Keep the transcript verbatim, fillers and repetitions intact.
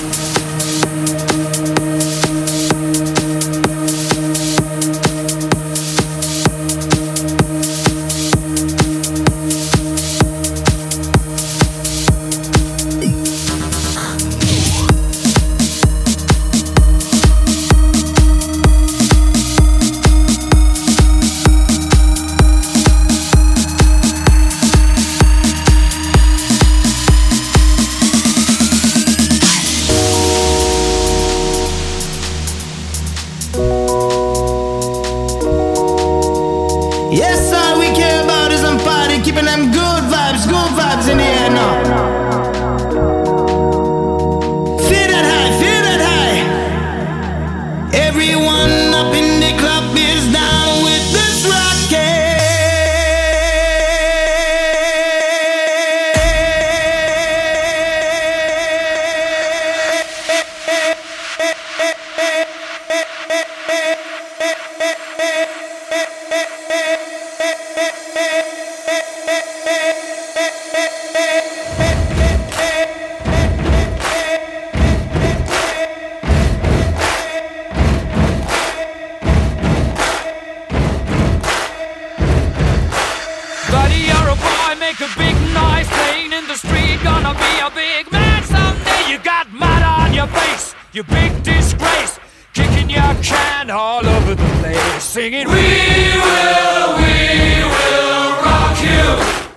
Yes, all we care about is them party, keeping them good vibes, good vibes in the air now. Feel that high, feel that high. Everyone up in the club is down with this rocket. Buddy, you're a boy, make a big noise, playing in the street, gonna be a big man someday. You got mud on your face, you big disgrace, kicking your can all over the place, singing, we will, we will rock you.